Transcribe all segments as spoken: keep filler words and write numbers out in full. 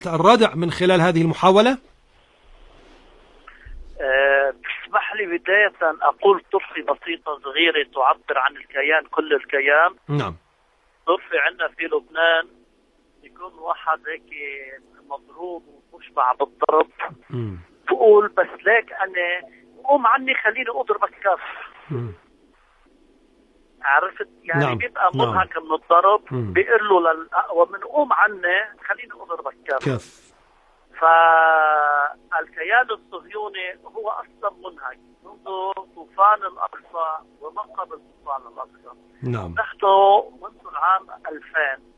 الردع من خلال هذه المحاولة؟ أه تسمح لي بداية أقول طرفة بسيطة صغيرة تعبر عن الكيان، كل الكيان. نعم. طرفة عندنا في لبنان يكون واحد هيك مضروب ومشبع بالضرب، مم. بقول بس ليك أنا قوم عني خليني أضربك كف. مم. عرفت يعني؟ نعم. بيبقى منهك نعم. من الضرب، بيقول له للأقوى من قوم عني خليني أضربك كف. كف. فالكيان الصهيوني هو أصلا منهك منذ طوفان الأقصى ومنقبل طوفان الأقصى. نعم. نحن منذ العام ألفين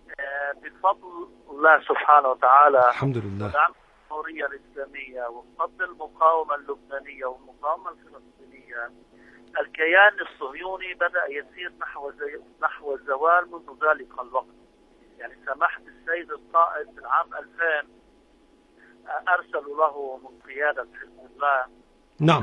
بفضل الله سبحانه وتعالى، الحمد لله، ودعم الجمهورية الإسلامية وبفضل المقاومة اللبنانية والمقاومة الفلسطينية، الكيان الصهيوني بدأ يسير نحو زي نحو الزوال منذ ذلك الوقت. يعني سمحت السيد القائد في العام ألفين أرسلوا له من قيادة حزب الله نعم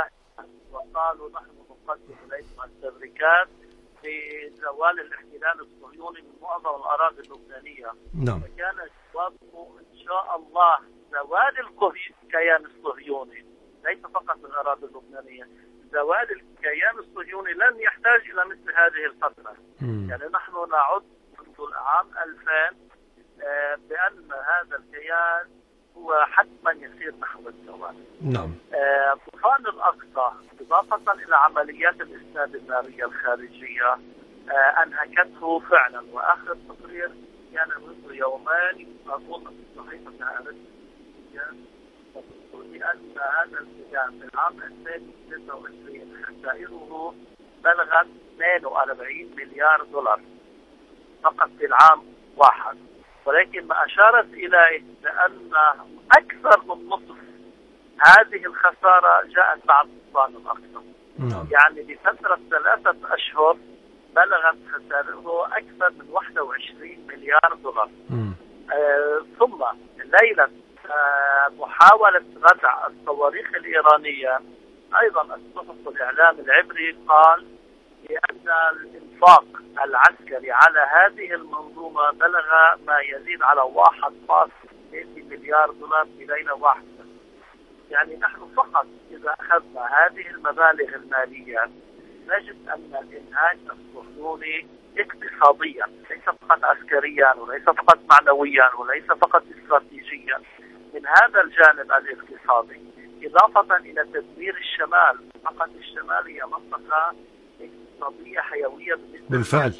وقالوا نحن نقدم إليكم التبريكات لزوال الاحتلال الصهيوني من معظم الأراضي اللبنانية. نعم. وكان جوابه إن شاء الله زوال الكيان الصهيوني ليس فقط من الأراضي اللبنانية، زوال الكيان الصهيوني لن يحتاج إلى مثل هذه الفترة. مم. يعني نحن نعد منذ العام ألفين آه بأن هذا الكيان هو حتما يسير نحو الزوال. نعم. آه طوفان الأقصى إضافة إلى عمليات الإسناد النارية الخارجية آه أنهكته فعلا، وآخر تقرير كان منذ يومين أظن في صحيفة أرسطيان بأن هذا الكيان في العام ألفين وثلاثة وعشرين خسائره بلغت اثنين وأربعين مليار دولار فقط في العام واحد. ولكن ما أشارت إليه بأن أكثر من نصف هذه الخسارة جاءت بعد طوفان الأقصى. نعم. يعني بفترة ثلاثة أشهر بلغت خسارته أكثر من واحد وعشرين مليار دولار. آه ثم ليلة آه محاولة ردع الصواريخ الإيرانية أيضا الصحف والإعلام العبري قال بأن الإنفاق العسكري على هذه المنظومة بلغ ما يزيد على واحد فاصلة اثنين مليار دولار في ليلة واحدة. يعني نحن فقط إذا أخذنا هذه المبالغ المالية نجد أن الإنهاك الصهيوني اقتصاديا ليس فقط عسكريا وليس فقط معنويا وليس فقط استراتيجيا، من هذا الجانب الاقتصادي إضافة إلى تدمير الشمال. فقط الشمال هي منطقة اقتصادية حيوية بالفعل،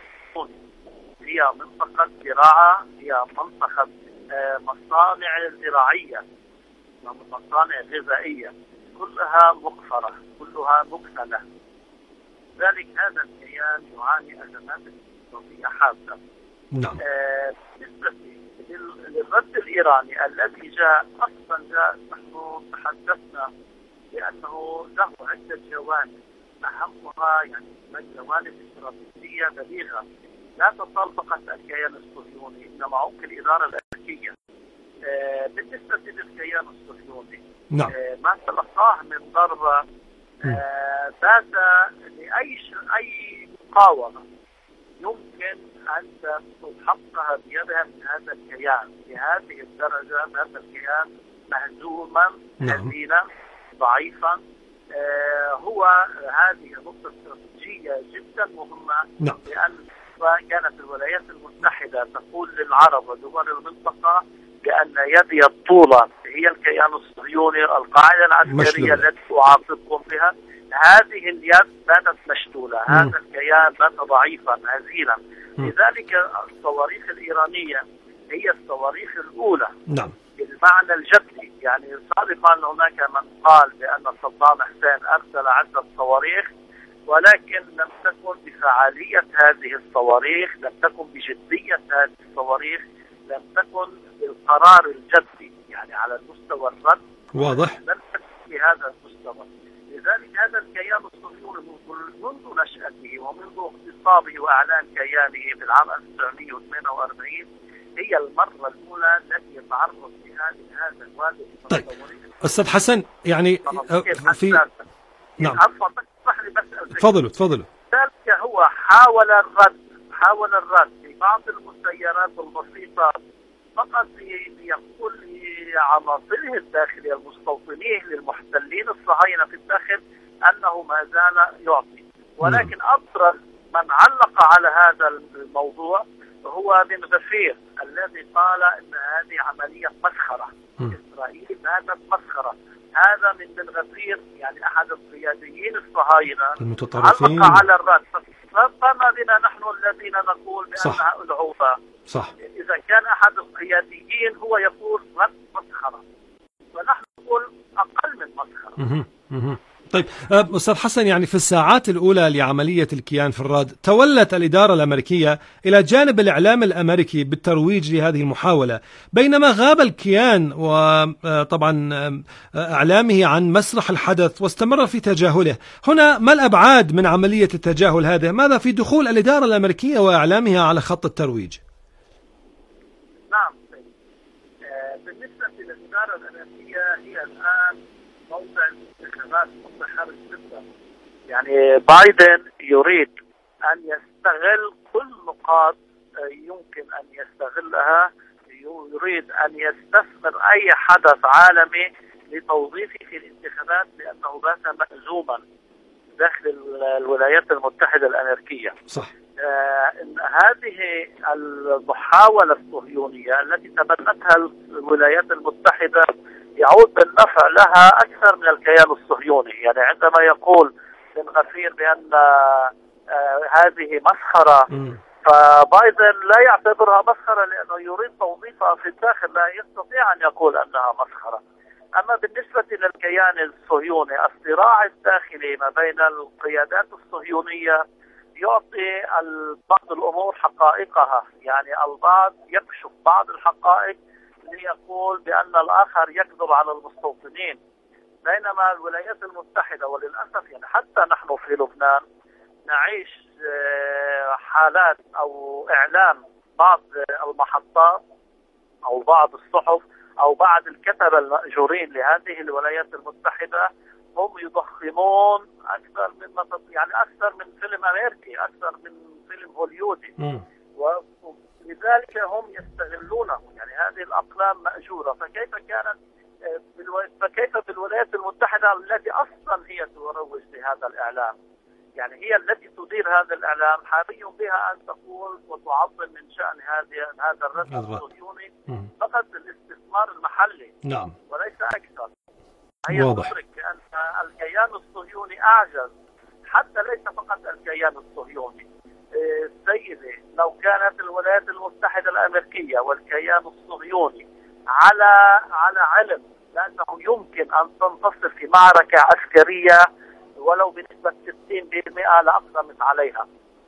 هي منطقة زراعة، هي منطقة مصانع زراعية، مصانع غذائية، كلها مقفرة، كلها مكسلة. ذلك هذا الكيان يعاني أزمات اقتصادية حادة. نعم. بالنسبة للرد الإيراني الذي جاء أصلا جاء نحن تحدثنا بأنه له عدة جوانب، أهمها يعني من جوانب استراتيجية بليغة لا تطال فقط الكيان الصهيوني إنما عمق الإدارة الأمريكية. آه بالنسبة للكيان الصهيوني نعم. آه ما تلقاه من ضربة آه بات لأي أي مقاومة يمكن أن تحققها بيدها من هذا الكيان بهذه الدرجة، هذا الكيان مهزوما هزيلا ضعيفا. آه هو هذه نقطة استراتيجية جدا مهمة. نعم. لأن كانت الولايات المتحدة تقول للعرب ودول المنطقة بأن يدي الطولة هي الكيان الصهيوني، القاعدة العسكرية التي أعاقبكم بها، هذه اليد باتت مشلولة، هذا الكيان بات ضعيفا هزيلا. لذلك الصواريخ الإيرانية هي الصواريخ الأولى. نعم. بالمعنى الجدي، يعني سابقا هناك من قال بأن صدام حسين أرسل عدة صواريخ ولكن لم تكن بفعالية هذه الصواريخ، لم تكن بجدية هذه الصواريخ، لم تكن بالقرار الجدي يعني على المستوى الرد. واضح. لم تكن بهذا المستوى. لذلك هذا الكيان الصهيوني منذ نشأته ومنذ اغتصابه وإعلان كيانه في العام ألف وتسعمئة وثمانية وأربعين هي المرة الأولى التي يتعرض فيها لهذا الوادي. طيب أستاذ حسن يعني في نعم تفضلوا تفضلوا. ذلك هو حاول الرد حاول الرد في بعض المسيرات البسيطة فقط يقول لعناصره الداخلية المستوطنين للمحتلين الصهاينة في الداخل أنه ما زال يعطي. ولكن أبرز من علق على هذا الموضوع هو بن غفير الذي قال أن هذه عملية مسخرة. إسرائيل باتت مسخرة. هذا من بن غفير، يعني أحد القياديين الصهاينة المتطرفين، علق على الرد. فما بنا نحن الذين نقول بأنها ألعوبة؟ صح. إذا كان أحد القياديين هو يقول رد مسخرة، ونحن نقول أقل من مسخرة. طيب أستاذ حسن، يعني في الساعات الأولى لعملية الكيان في الراد تولت الإدارة الأمريكية إلى جانب الإعلام الأمريكي بالترويج لهذه المحاولة، بينما غاب الكيان وطبعا إعلامه عن مسرح الحدث واستمر في تجاهله. هنا ما الأبعاد من عملية التجاهل هذه؟ ماذا في دخول الإدارة الأمريكية وإعلامها على خط الترويج؟ نعم، بالنسبة للإدارة الأمريكية هي الآن موضع انتخابات متحرك جدا. يعني بايدن يريد أن يستغل كل نقاط يمكن أن يستغلها، يريد أن يستثمر أي حدث عالمي لتوظيفه في الانتخابات، لأنه بات مأزوما داخل الولايات المتحدة الأمريكية. صح. آه إن هذه المحاولة الصهيونية التي تبنتها الولايات المتحدة يعود بالنفع لها أكثر من الكيان الصهيوني. يعني عندما يقول بن غفير بأن آه هذه مسخرة، م. فبايدن لا يعتبرها مسخرة لأنه يريد توظيفها في الداخل، لا يستطيع أن يقول أنها مسخرة. أما بالنسبة للكيان الصهيوني، الصراع الداخلي ما بين القيادات الصهيونية يعطي بعض الأمور حقائقها. يعني البعض يكشف بعض الحقائق ليقول بأن الآخر يكذب على المستوطنين، بينما الولايات المتحدة وللأسف يعني حتى نحن في لبنان نعيش حالات أو إعلام بعض المحطات أو بعض الصحف أو بعض الكتبة المأجورين لهذه الولايات المتحدة هم يضخمون أكثر من يعني أكثر من فيلم أمريكي، أكثر من فيلم هوليودي، ولذلك هم يستغلونه. يعني هذه الأقلام مأجورة، فكيف كانت فكيف بالولايات المتحدة التي أصلا هي تروج لهذا الإعلام، يعني هي التي تدير هذا الإعلام، حري بها أن تقول وتعظم من شأن هذه هذا الرد الصهيوني فقط الاستثمار المحلي. نعم. وليس أكثر. هي تدرك بأن الكيان الصهيوني أعجز، حتى ليس فقط الكيان الصهيوني. سيدي، لو كانت الولايات المتحدة الأمريكية والكيان الصهيوني على على علم بأنه يمكن أن تنتصر في معركة عسكرية ولو بنسبة ستين بالمئة لأقدمت عليها.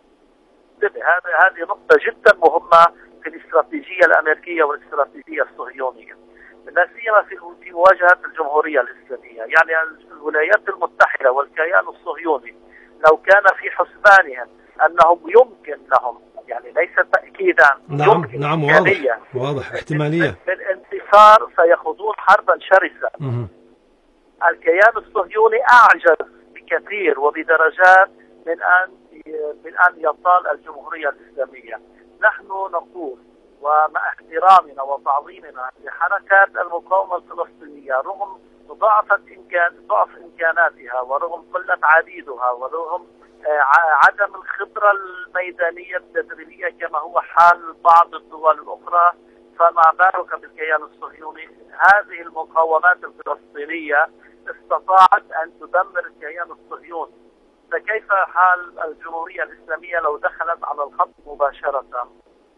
هذه هذه نقطة جدا مهمة في الاستراتيجية الأمريكية والاستراتيجية الصهيونية، لا سيما في في مواجهة الجمهورية الإسلامية. يعني الولايات المتحدة والكيان الصهيوني لو كان في حسبانهم أنهم يمكن لهم، يعني ليس تأكيدا، نعم نعم واضح واضح احتمالية بالانتصار، سيخوضون حربا شرسة. م- الكيان الصهيوني أعجز بكثير وبدرجات من أن من أن يطال الجمهورية الإسلامية. نحن نقول ومع احترامنا وتعظيمنا لحركات المقاومة الفلسطينية رغم ضعف إمكان ضعف إمكاناتها ورغم قلة عديدها ورغم عدم الخبرة الميدانية التدريبية كما هو حال بعض الدول الأخرى، فما بالك بالكيان الصهيوني. هذه المقاومات الفلسطينية استطاعت أن تدمر الكيان الصهيوني، فكيف حال الجمهورية الإسلامية لو دخلت على الخط مباشرة؟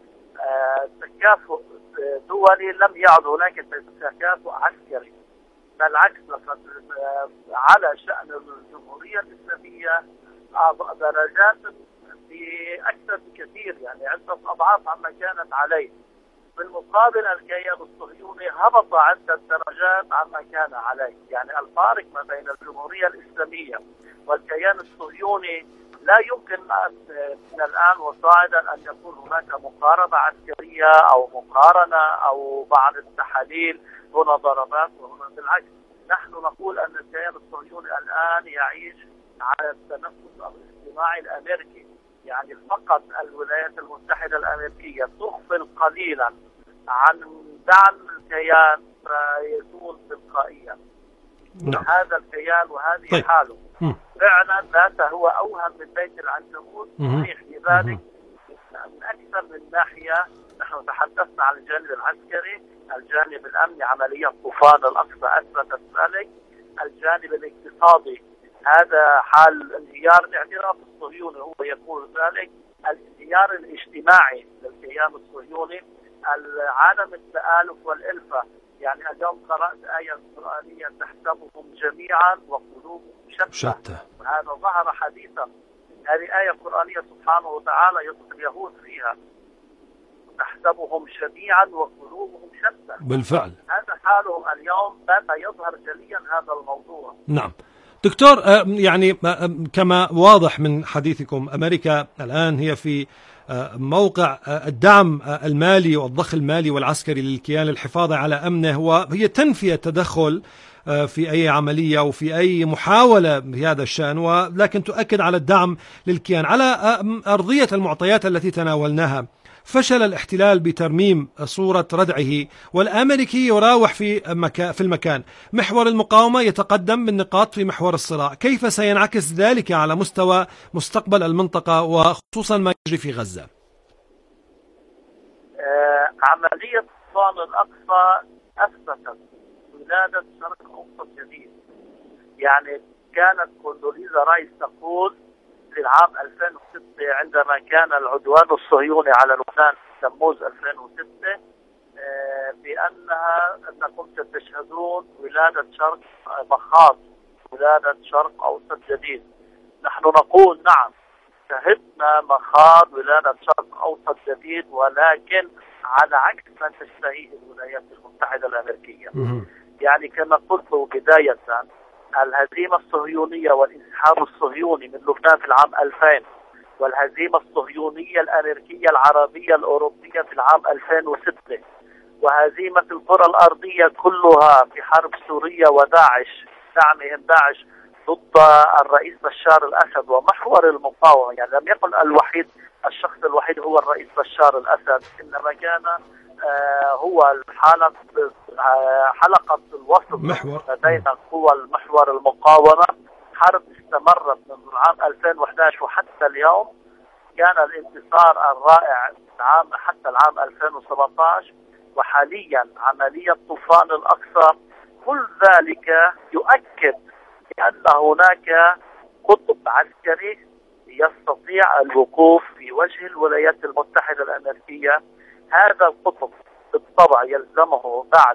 تكافؤ دولي لم يعد هناك تكافؤ عسكري، بالعكس لقد على شأن الجمهورية الإسلامية درجات بأكثر بكثير، يعني عدة أضعاف عما كانت عليه. بالمقابل الكيان الصهيوني هبط عدة درجات عما كان عليه. يعني الفارق ما بين الجمهورية الإسلامية والكيان الصهيوني لا يمكن من الآن وصاعدا أن يكون هناك مقاربة عسكرية أو مقارنة أو بعض التحاليل هنا ضربات وهنا. بالعكس، نحن نقول أن الكيان الصهيوني الآن يعيش على التنفس الاصطناعي الأمريكي. يعني فقط الولايات المتحدة الأمريكية تغفل قليلا عن دعم الكيان فيزول تلقائيا. نعم. هذا الكيان وهذه طيب. حاله م. فعلا ذاته هو أوهم من بيت العنكبوت. صحيح لذلك من أكثر من ناحية. نحن تحدثنا عن الجانب العسكري، الجانب الأمني عملية طوفان الأقصى أثبتت ذلك، الجانب الاقتصادي هذا حال انهيار الاعتراف الصهيوني هو يقول ذلك، الانهيار الاجتماعي للكيان الصهيوني، العالم التآلف والألفة. يعني اليوم قرأت آية قرآنية تحسبهم جميعا وقلوبهم شتى, شتى. وهذا ظهر حديثا. هذه آية قرآنية سبحانه وتعالى يصف اليهود فيها، تحسبهم جميعا وقلوبهم شتى. بالفعل هذا حالهم اليوم، بات يظهر جليا هذا الموضوع. نعم دكتور، يعني كما واضح من حديثكم أمريكا الآن هي في موقع الدعم المالي والضخ المالي والعسكري للكيان للحفاظ على أمنه، وهي تنفي التدخل في أي عملية وفي أي محاولة بهذا الشأن، ولكن تؤكد على الدعم للكيان. على أرضية المعطيات التي تناولناها، فشل الاحتلال بترميم صورة ردعه، والأمريكي يراوح في مكان في المكان. محور المقاومة يتقدم بالنقاط في محور الصراع. كيف سينعكس ذلك على مستوى مستقبل المنطقة وخصوصا ما يجري في غزة؟ آه عملية طوفان الأقصى أثبتت ولادة شرق أوسط جديد. يعني كانت كوندوليزا رايس تقول في العام ألفين وستة عندما كان العدوان الصهيوني على لبنان في تموز ألفين وستة بأنها أنكم ستشهدون ولادة شرق مخاض، ولادة شرق أوسط جديد. نحن نقول نعم شهدنا مخاض ولادة شرق أوسط جديد، ولكن على عكس ما تشتهيه الولايات المتحدة الأمريكية. يعني كما قلت بداية، الهزيمة الصهيونية والانسحاب الصهيوني من لبنان في العام ألفين، والهزيمة الصهيونية الأمريكية العربية الأوروبية في العام ألفين وستة، وهزيمة الكرة الأرضية كلها في حرب سوريا وداعش، دعمهم داعش ضد الرئيس بشار الأسد ومحور المقاومة. يعني لم يكن الوحيد الشخص الوحيد هو الرئيس بشار الأسد، إنما كان آه هو الحالة آه حلقة الوصل بين قوى المحور المقاومة. حرب استمرت منذ العام ألفين وإحدى عشر وحتى اليوم. كان الانتصار الرائع العام حتى العام ألفين وسبعة عشر، وحاليا عملية طوفان الأقصى. كل ذلك يؤكد بأن هناك قطب عسكري يستطيع الوقوف في وجه الولايات المتحدة الأمريكية. هذا القطب بالطبع يلزمه بعد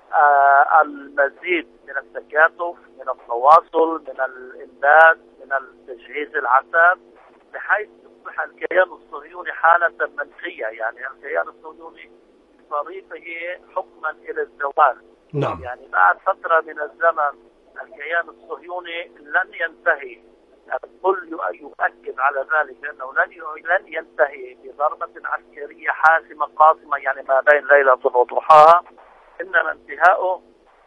آه المزيد من التكاتف، من التواصل، من الإمداد، من التجهيز العتاد، بحيث يصبح الكيان الصهيوني حالة منسية. يعني الكيان الصهيوني طريقه حكما إلى الزوال. نعم. يعني بعد فترة من الزمن الكيان الصهيوني لن ينتهي. الكل يؤكد على ذلك أنه لن لن ينتهي بضربة عسكرية حاسمة قاصمة، يعني ما بين ليلة وضحاها. إنما انتهاؤه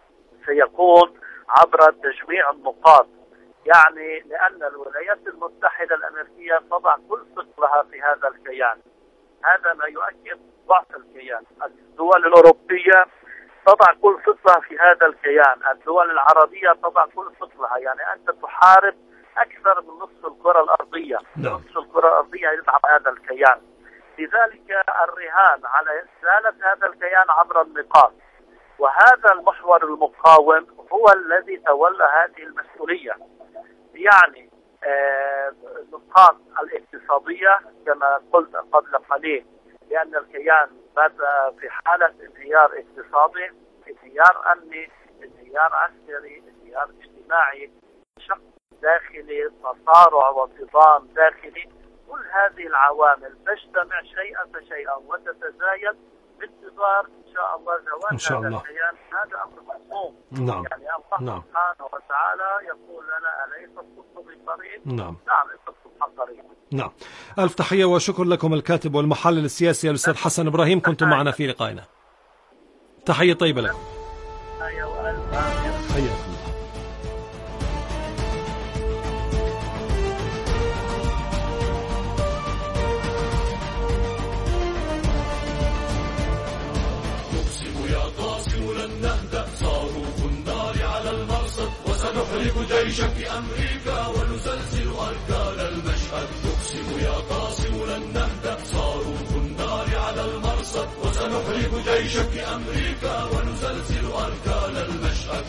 سيكون عبر تجميع النقاط. يعني لأن الولايات المتحدة الأمريكية تضع كل ثقلها في هذا الكيان. هذا ما يؤكد ضعف الكيان. الدول الأوروبية تضع كل ثقلها في هذا الكيان. الدول العربية تضع كل ثقلها. يعني أنت تحارب أكثر من نصف الكرة الأرضية. نعم. نصف الكرة الأرضية يدعم هذا الكيان. لذلك الرهان على إزالة هذا الكيان عبر النقاط. وهذا المحور المقاوم هو الذي تولى هذه المسؤولية. يعني آه النقاط الاقتصادية كما قلت قبل قليل، لأن الكيان بات في حالة انهيار اقتصادي، انهيار أمني، انهيار عسكري، انهيار اجتماعي، شق داخلي، تصارع وصدام داخلي. كل هذه العوامل تجتمع شيئا فشيئا وتتزايد بانتظار إن شاء الله زوال هذا الكيان. هذا أمر مفهوم. نعم. يعني الله نعم. سبحانه وتعالى يقول لنا أليس الصدق قريب؟ نعم. نعم الصدق قريب. نعم. ألف تحية وشكر لكم الكاتب والمحلل السياسي الأستاذ حسن إبراهيم، كنتم معنا في لقائنا. تحية طيبة لكم. حياكم. يا ولن نهدأ، صاروخ النار على المرصد وسنحرق جيشك في أمريكا ونزلزل أركان المشهد. نقسم يا قاسم لن نهدأ، صاروخ النار على المرصد وسنحرق جيشك في أمريكا ونزلزل أركان المشهد.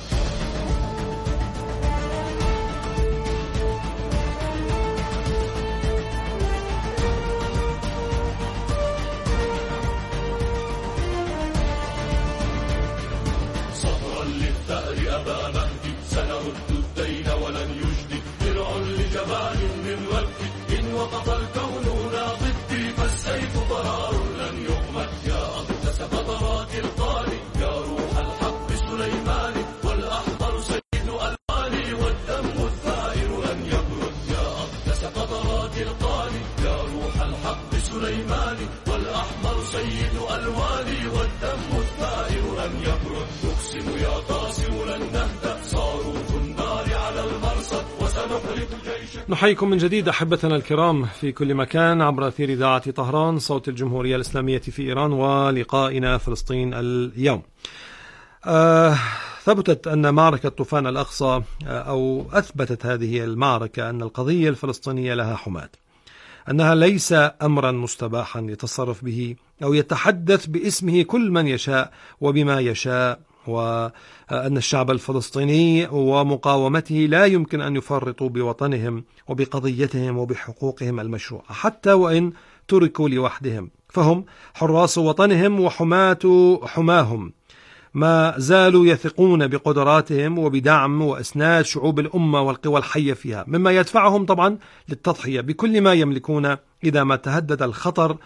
أبا مهدي سنرد الدين ولن يجدي، درع لجبان من ربي إن وقف الكون هنا ضدي، فالسيف ضرار لن يغمد. يا أقدس قطرات القاني، يا روح الحق سليماني، والأحمر سيد ألواني، والدم الثائر لن يبرد. يا أقدس قطرات القاني، يا روح الحق سليماني، والأحمر سيد ألواني، والدم الثائر لن يبرد. نقسم يا قاسم لن نهدأ، صاروخ النار على المرصد وسنحرق جيشك. نحييكم من جديد أحبتنا الكرام في كل مكان عبر أثير إذاعة طهران صوت الجمهورية الإسلامية في إيران، ولقائنا فلسطين اليوم. آه ثبتت أن معركة طوفان الأقصى أو أثبتت هذه المعركة أن القضية الفلسطينية لها حماة، أنها ليس أمرا مستباحا يتصرف به أو يتحدث باسمه كل من يشاء وبما يشاء، وأن الشعب الفلسطيني ومقاومته لا يمكن أن يفرطوا بوطنهم وبقضيتهم وبحقوقهم المشروعة حتى وإن تركوا لوحدهم، فهم حراس وطنهم وحماة حماهم، ما زالوا يثقون بقدراتهم وبدعم وإسناد شعوب الأمة والقوى الحية فيها، مما يدفعهم طبعا للتضحية بكل ما يملكون إذا ما تهدد الخطر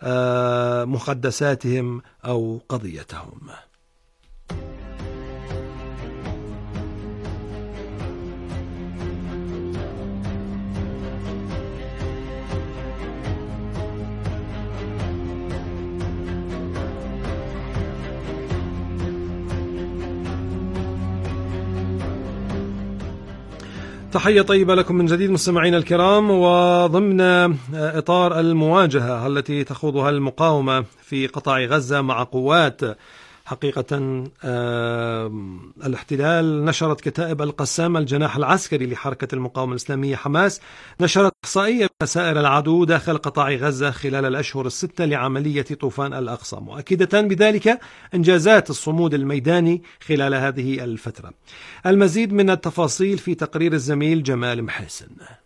مقدساتهم أو قضيتهم. تحية طيبة لكم من جديد مستمعين الكرام، وضمن إطار المواجهة التي تخوضها المقاومة في قطاع غزة مع قوات حقيقة الاحتلال، نشرت كتائب القسام الجناح العسكري لحركة المقاومة الإسلامية حماس نشرت إحصائية بخسائر العدو داخل قطاع غزة خلال الأشهر الستة لعملية طوفان الأقصى، مؤكدة بذلك إنجازات الصمود الميداني خلال هذه الفترة. المزيد من التفاصيل في تقرير الزميل جمال محسن.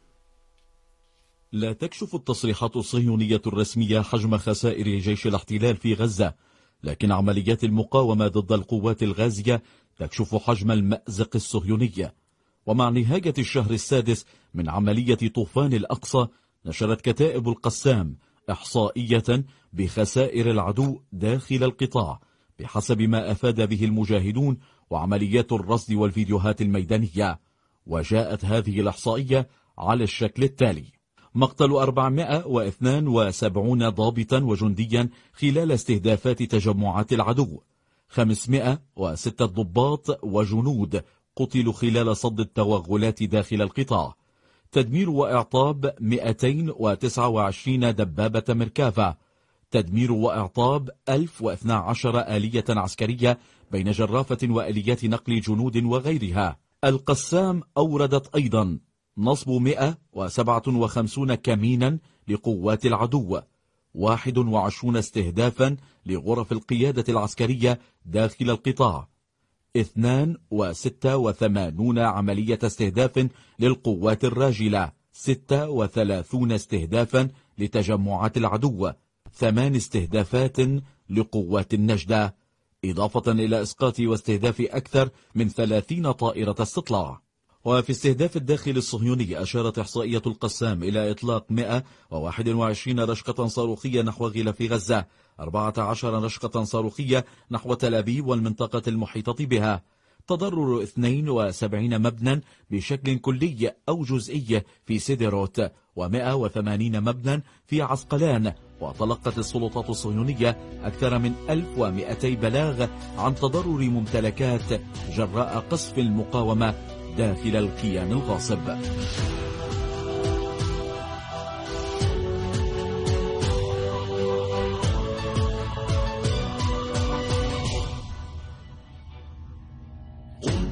لا تكشف التصريحات الصهيونية الرسمية حجم خسائر جيش الاحتلال في غزة، لكن عمليات المقاومة ضد القوات الغازية تكشف حجم المأزق الصهيوني. ومع نهاية الشهر السادس من عملية طوفان الأقصى، نشرت كتائب القسام إحصائية بخسائر العدو داخل القطاع بحسب ما أفاد به المجاهدون وعمليات الرصد والفيديوهات الميدانية. وجاءت هذه الإحصائية على الشكل التالي: مقتل أربعمائة واثنين وسبعين ضابطا وجنديا خلال استهدافات تجمعات العدو، خمسمائة وستة ضباط وجنود قتلوا خلال صد التوغلات داخل القطاع، تدمير وإعطاب مئتين وتسعة وعشرين دبابة مركافة، تدمير وإعطاب ألف واثني عشر آلية عسكرية بين جرافة وآليات نقل جنود وغيرها. القسام أوردت أيضا نصب مئة وسبعة وخمسين كمينا لقوات العدو، واحد وعشرين استهدافا لغرف القيادة العسكرية داخل القطاع، اثنان وستة وثمانون عملية استهداف للقوات الراجلة، ستة وثلاثون استهدافا لتجمعات العدو، ثمان استهدافات لقوات النجدة، إضافة إلى إسقاط واستهداف أكثر من ثلاثين طائرة استطلاع. وفي استهداف الداخل الصهيوني، أشارت إحصائية القسام إلى إطلاق مئة وواحد وعشرين رشقة صاروخية نحو غلاف غزة، أربعة عشر رشقة صاروخية نحو تل أبيب والمنطقة المحيطة بها، تضرر اثنين وسبعين مبنى بشكل كلي أو جزئي في سيديروت، ومئة وثمانين مبنى في عسقلان. وتلقت السلطات الصهيونية أكثر من ألف ومئتي بلاغ عن تضرر ممتلكات جراء قصف المقاومة داخل الكيان الغاصب.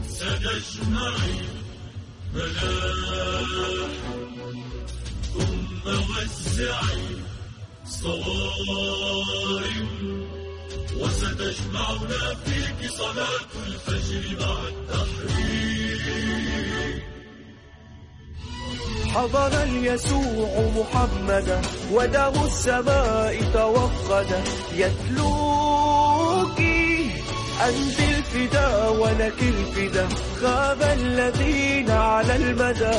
سنجمع ملاح ثم وزعي صوارم وستجمعنا فيك صلاة الفجر مع التحرير. حضر اليسوع محمدا ودم السماء توقدا يتلوك أنت الفدا ولك الفدا خاب الذين على المدى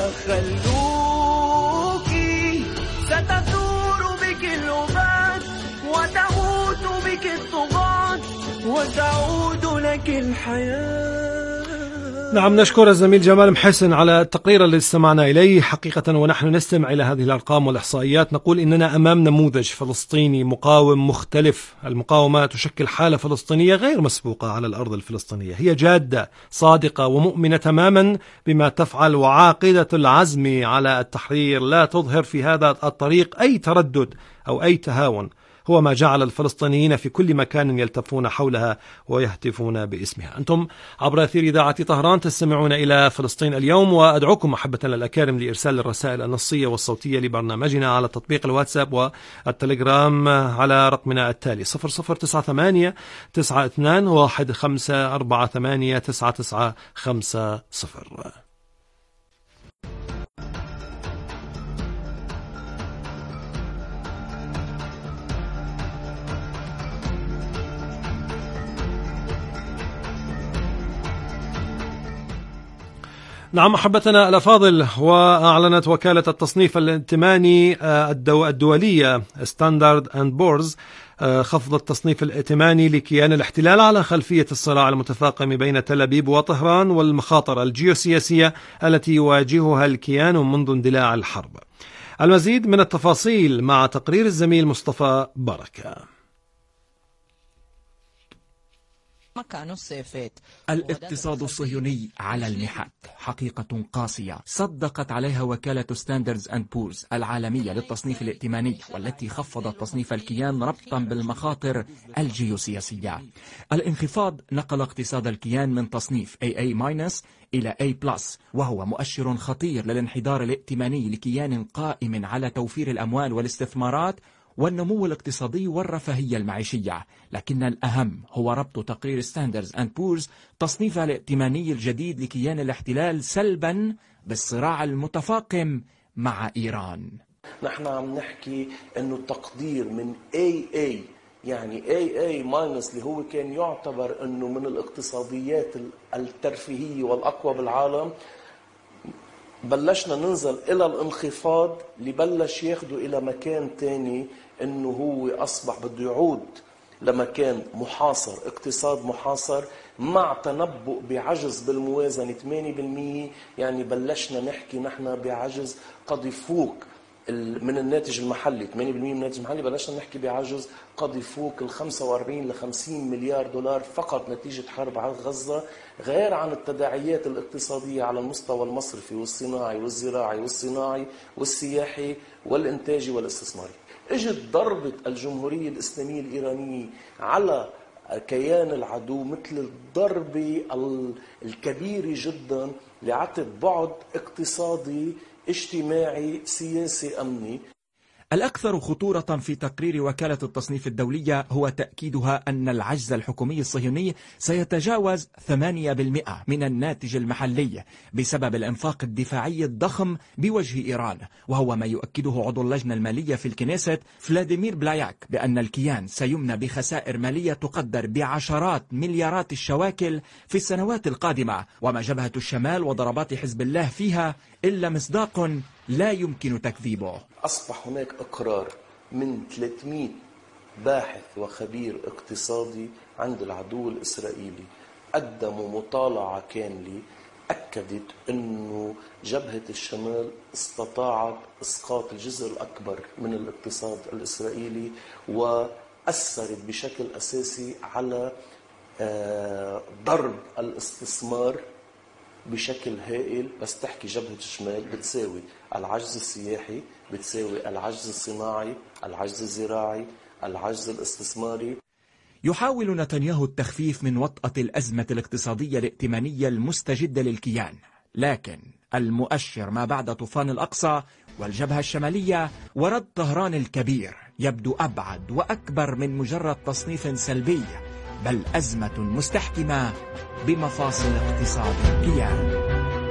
خلوك ستثور بك الأباد وتموت بك الطغاة وتعود لك الحياة. نعم، نشكر الزميل جمال محسن على التقرير الذي استمعنا إليه. حقيقة ونحن نستمع إلى هذه الأرقام والإحصائيات نقول إننا أمام نموذج فلسطيني مقاوم مختلف. المقاومة تشكل حالة فلسطينية غير مسبوقة على الأرض الفلسطينية، هي جادة صادقة ومؤمنة تماما بما تفعل وعاقدة العزم على التحرير، لا تظهر في هذا الطريق أي تردد أو أي تهاون. هو ما جعل الفلسطينيين في كل مكان يلتفون حولها ويهتفون باسمها. أنتم عبر أثير إذاعة طهران تستمعون إلى فلسطين اليوم، وأدعوكم محبة الأكارم لإرسال الرسائل النصية والصوتية لبرنامجنا على تطبيق الواتساب والتليجرام على رقمنا التالي صفر صفر تسعة ثمانية تسعة اثنان واحد خمسة أربعة ثمانية تسعة تسعة خمسة صفر. نعم محبتنا الأفاضل، وأعلنت وكالة التصنيف الائتماني الدولية ستاندرد أند بورز خفض التصنيف الائتماني لكيان الاحتلال على خلفية الصراع المتفاقم بين تل أبيب وطهران والمخاطر الجيوسياسية التي يواجهها الكيان منذ اندلاع الحرب. المزيد من التفاصيل مع تقرير الزميل مصطفى بركة. مكان الصيفات. الاقتصاد الصهيوني على المحك، حقيقة قاسية صدقت عليها وكالة ستاندردز أند بورز العالمية للتصنيف الائتماني، والتي خفضت تصنيف الكيان ربطا بالمخاطر الجيوسياسية. الانخفاض نقل اقتصاد الكيان من تصنيف إيه إيه ماينس إلى إيه بلس، وهو مؤشر خطير للانحدار الائتماني لكيان قائم على توفير الأموال والاستثمارات والنمو الاقتصادي والرفاهية المعيشية. لكن الأهم هو ربط تقرير ستاندردز أند بورز تصنيفها الائتماني الجديد لكيان الاحتلال سلبا بالصراع المتفاقم مع إيران. نحن عم نحكي أنه التقدير من إيه إيه يعني إيه إيه ماينس اللي هو كان يعتبر أنه من الاقتصاديات الترفيهية والأقوى بالعالم، بلشنا ننزل إلى الانخفاض اللي بلش ياخده إلى مكان تاني، إنه هو أصبح بده يعود لمكان محاصر، اقتصاد محاصر مع تنبؤ بعجز بالموازنة ثمانية بالمئة. يعني بلشنا نحكي نحن بعجز قد يفوق من الناتج المحلي، ثمانية بالمئة من الناتج المحلي، بلشنا نحكي بعجز قد يفوق ال خمسة وأربعين إلى خمسين مليار دولار فقط نتيجة حرب على غزة، غير عن التداعيات الاقتصادية على المستوى المصرفي والصناعي والزراعي والصناعي والسياحي والإنتاجي والاستثماري. اجت ضربة الجمهورية الإسلامية الإيرانية على كيان العدو مثل الضربة الكبيرة جدا لعطت بعد اقتصادي اجتماعي سياسي أمني. الأكثر خطورة في تقرير وكالة التصنيف الدولية هو تأكيدها أن العجز الحكومي الصهيوني سيتجاوز ثمانية بالمئة من الناتج المحلي بسبب الإنفاق الدفاعي الضخم بوجه إيران، وهو ما يؤكده عضو اللجنة المالية في الكنيست فلاديمير بلاياك بأن الكيان سيمنى بخسائر مالية تقدر بعشرات مليارات الشواكل في السنوات القادمة، وما جبهة الشمال وضربات حزب الله فيها إلا مصداق لا يمكن تكذيبه. أصبح هناك إقرار من ثلاثمئة باحث وخبير اقتصادي عند العدو الإسرائيلي، قدموا مطالعة كاملة أكدت أنه جبهة الشمال استطاعت إسقاط الجزء الأكبر من الاقتصاد الإسرائيلي، وأثرت بشكل أساسي على ضرب الاستثمار بشكل هائل. بس تحكي جبهة الشمال بتساوي العجز السياحي، بتساوي العجز الصناعي، العجز الزراعي، العجز الاستثماري. يحاول نتنياهو التخفيف من وطأة الأزمة الاقتصادية الائتمانية المستجدة للكيان، لكن المؤشر ما بعد طوفان الأقصى والجبهة الشمالية ورد طهران الكبير يبدو أبعد وأكبر من مجرد تصنيف سلبي، بل أزمة مستحكمة بمفاصل اقتصاد الكيان.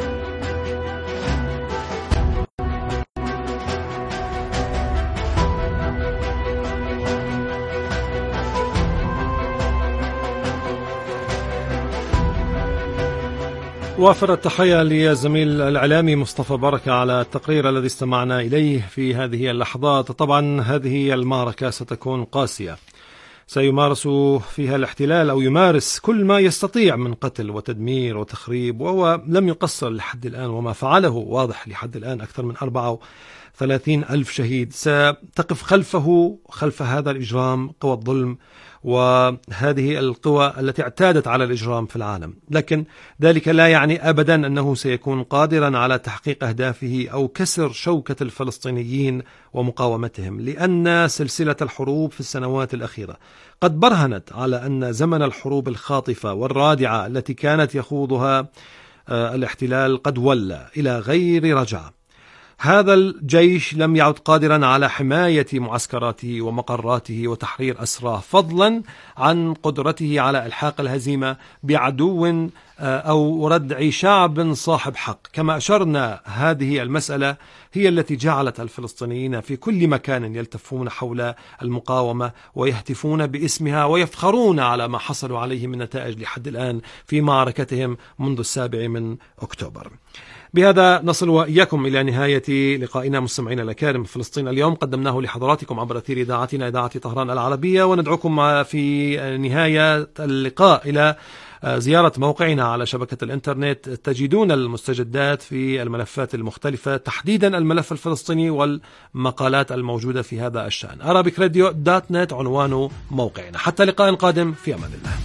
وافر التحية لزميل الإعلامي مصطفى بركة على التقرير الذي استمعنا إليه في هذه اللحظات. طبعا هذه المعركة ستكون قاسية، سيمارس فيها الاحتلال أو يمارس كل ما يستطيع من قتل وتدمير وتخريب، وهو لم يقصر لحد الآن، وما فعله واضح لحد الآن، أكثر من أربعة وثلاثين ألف شهيد. ستقف خلفه خلف هذا الإجرام قوى الظلم وهذه القوى التي اعتادت على الإجرام في العالم، لكن ذلك لا يعني أبدا أنه سيكون قادرا على تحقيق أهدافه أو كسر شوكة الفلسطينيين ومقاومتهم، لأن سلسلة الحروب في السنوات الأخيرة قد برهنت على أن زمن الحروب الخاطفة والرادعة التي كانت يخوضها الاحتلال قد ولى إلى غير رجعة. هذا الجيش لم يعد قادرا على حماية معسكراته ومقراته وتحرير أسراه، فضلا عن قدرته على إلحاق الهزيمة بعدو أو ردع شعب صاحب حق. كما أشرنا، هذه المسألة هي التي جعلت الفلسطينيين في كل مكان يلتفون حول المقاومة ويهتفون باسمها ويفخرون على ما حصلوا عليه من نتائج لحد الآن في معركتهم منذ السابع من أكتوبر. بهذا نصل وإياكم إلى نهاية لقائنا مستمعينا الأكارم. فلسطين اليوم قدمناه لحضراتكم عبر أثير إذاعتنا إذاعة طهران العربية، وندعوكم في نهاية اللقاء إلى زيارة موقعنا على شبكة الإنترنت. تجدون المستجدات في الملفات المختلفة، تحديدا الملف الفلسطيني والمقالات الموجودة في هذا الشأن. أرابيك راديو دوت نت عنوان موقعنا. حتى لقاء قادم، في أمان الله.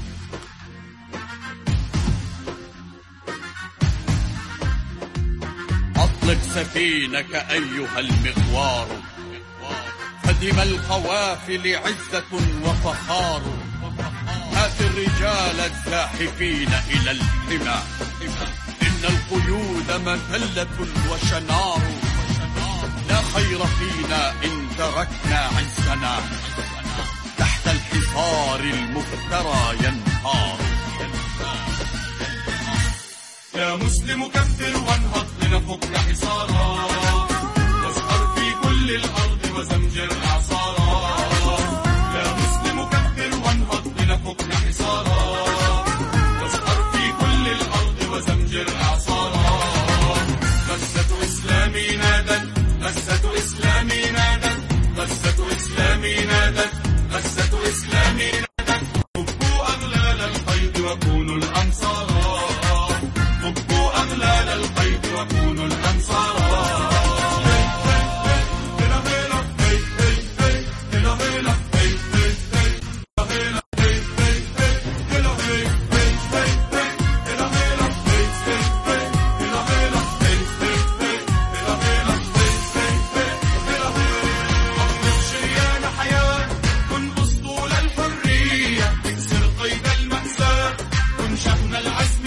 أطلق سفينك أيها المغوار، فدم القوافل عزة وفخار. هات الرجال الزاحفين إلى الحمى، إن القيود مذلة وشنار. لا خير فينا إن تركنا عزنا، تحت الحصار المفترى ينهار. يا مسلم كبر وانهض لنفك حصارا، واسهر في كل الأرض وزمجر إعصارا. يا مسلم كبر وانهض لنفك حصارا، واسهر في كل الأرض وزمجر إعصارا. غزة إسلامي نادت، غزة إسلامي نادت، غزة إسلامي نادت، غزة إسلامي نادت. فكوا أغلال القيد وكونوا الأنصار، فكوا أغلال القيد وكونوا الأنصار. شحن العزم